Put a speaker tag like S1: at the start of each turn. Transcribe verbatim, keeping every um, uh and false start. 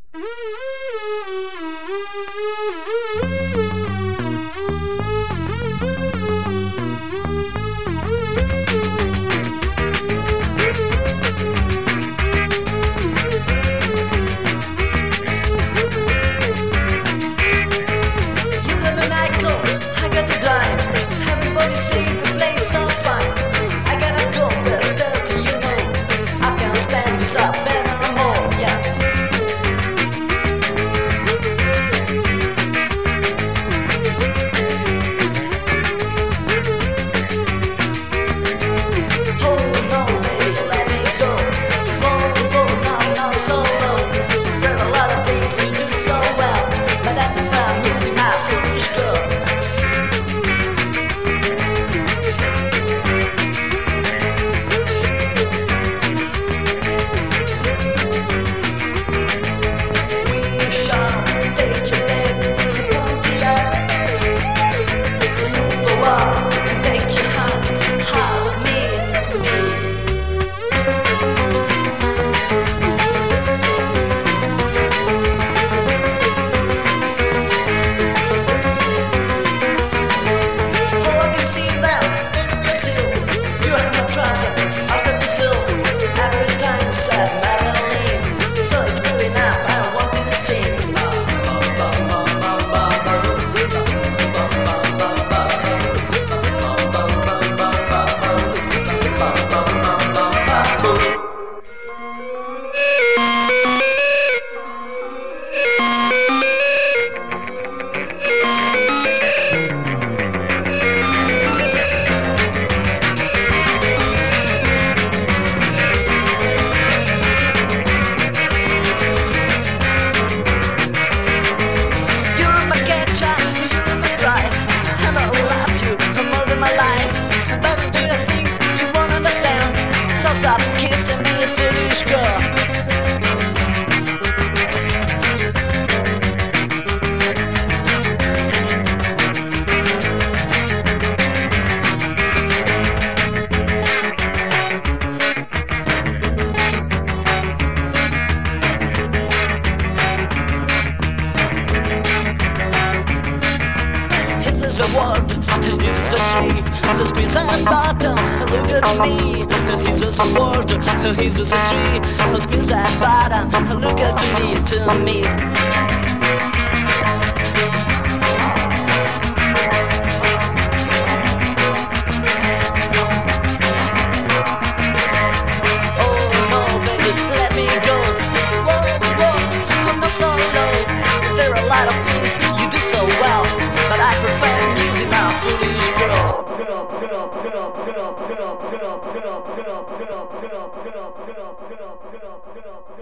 S1: Stop kissing me, foolish girl. Here's a word, here's the tree, the squeeze and bottom, look at me. Here's a word, here's a tree, the squeeze and bottom, look at me, to me. Oh no, baby, let me go. Whoa, whoa, I'm not so low. There are a lot of things you do so well, but I prefer music, my foolish girl. Girl, girl, girl, girl, girl, girl, girl, girl, girl, girl, girl, girl, girl, girl, girl, girl.